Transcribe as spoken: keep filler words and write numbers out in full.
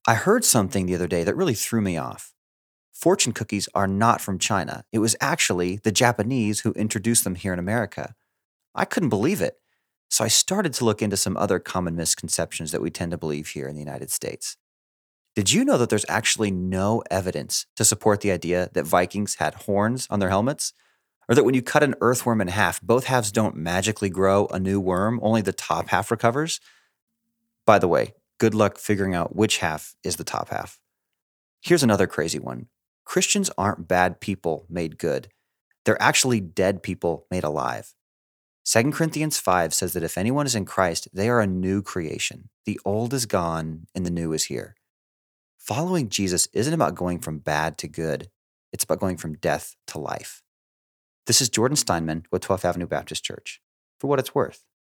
I heard something the other day that really threw me off. Fortune cookies are not from China. It was actually the Japanese who introduced them here in America. I couldn't believe it. So I started to look into some other common misconceptions that we tend to believe here in the United States. Did you know that there's actually no evidence to support the idea that Vikings had horns on their helmets? Or that when you cut an earthworm in half, both halves don't magically grow a new worm, only the top half recovers? By the way, good luck figuring out which half is the top half. Here's another crazy one. Christians aren't bad people made good. They're actually dead people made alive. Second Corinthians five says that if anyone is in Christ, they are a new creation. The old is gone and the new is here. Following Jesus isn't about going from bad to good. It's about going from death to life. This is Jordan Steinman with twelfth Avenue Baptist Church. For what it's worth.